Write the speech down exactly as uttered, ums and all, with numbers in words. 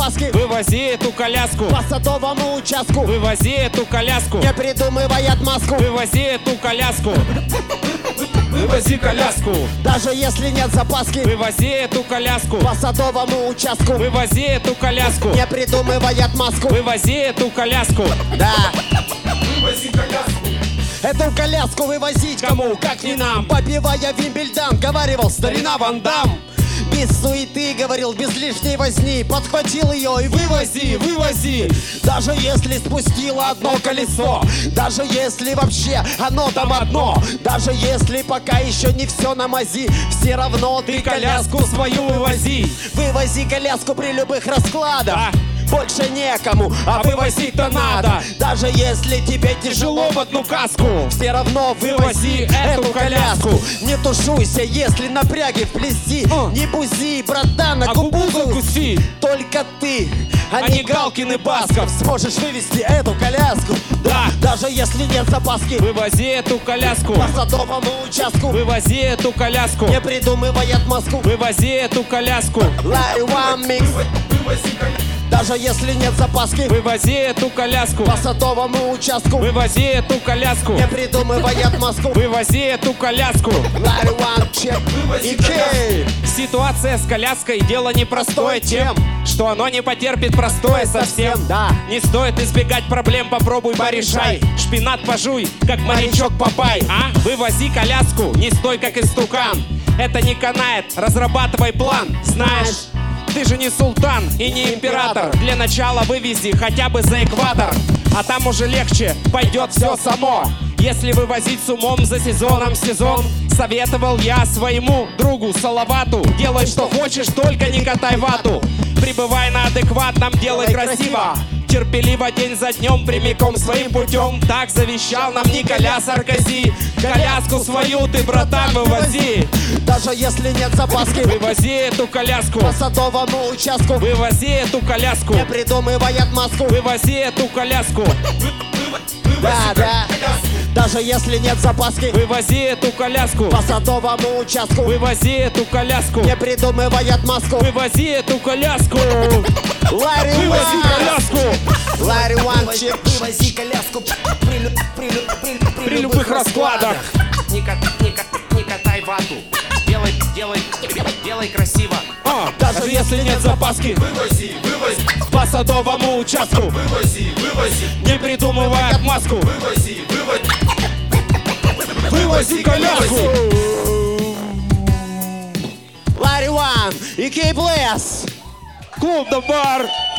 запаски. Вывози эту коляску. По садовому участку. Вывози эту коляску. Не придумывай отмазку. Вывози эту коляску. Вывози коляску. Даже если нет запаски. Вывози эту коляску. По садовому участку. Вывози эту коляску. Не придумывай отмазку. Вывози эту коляску. Да. Вывози коляску. Эту коляску вывозить Кому, как не нам. Попивая Вимбельдан, говаривал старина Ван Дам. Без суеты, говорил, без лишней возни. Подхватил ее и вывози, вывози. Даже если спустило одно колесо. Даже если вообще оно там одно. Даже если пока еще не все на мази. Все равно ты коляску свою вывози. Вывози коляску при любых раскладах. Да. Больше некому, а вывозить-то надо. Даже если тебе тяжело в одну каску, все равно вывози эту коляску. Не тушуйся, если напряги вплести. Не бузи, братан, на губу закуси. Только ты, а не Галкин и Басков, сможешь вывести эту коляску. Да, даже если нет запаски. Вывози эту коляску. По садовому участку. Вывози эту коляску. Не придумывай отмазку. Вывози эту коляску. Ларри Ван Микс. Даже если нет запаски. Вывози эту коляску. По садовому участку. Вывози эту коляску. Не придумывай отмазку. Вывози эту коляску. Ларри Ван Чек и Кей. Ситуация с коляской дело непростое тем, что оно не потерпит простое совсем. Да. Не стоит избегать проблем, попробуй порешай. Шпинат пожуй, как морячок Папай. А? Вывози коляску, не стой как истукан. Это не канает, разрабатывай план. Знаешь, ты же не султан и не император. Для начала вывези хотя бы за экватор, а там уже легче, пойдет все само. Если вывозить с умом за сезоном сезон, советовал я своему другу Салавату: делай что хочешь, только не катай вату. Прибывай на адекватном, делай красиво. Терпеливо день за днем, прямиком своим путем. Так завещал нам Николя Саркози. Коляску свою ты, братан, вывози. Даже если нет запаски. Вывози эту коляску. По садовому участку. Вывози эту коляску. Не придумывай отмазку. Вывози эту коляску. Да, да. Даже если нет запаски. Вывози эту коляску. По садовому участку. Вывози эту коляску. Не придумывай отмазку. Вывози эту коляску. Ларри Вывози Ван. коляску. Ларри Ван Чек. Вывози коляску при, лю- при, лю- при, При любых раскладах. Не, ка- не, ка- не катай вату. Делай, делай, делай красиво. А, даже если нет запаски. Вывози, вывози, По садовому участку. вывози, вывози, Не придумывай отмазку. вывози, вывози. Вывози коляску. Ларри Ван и Кей Блесс. Клуб да бар.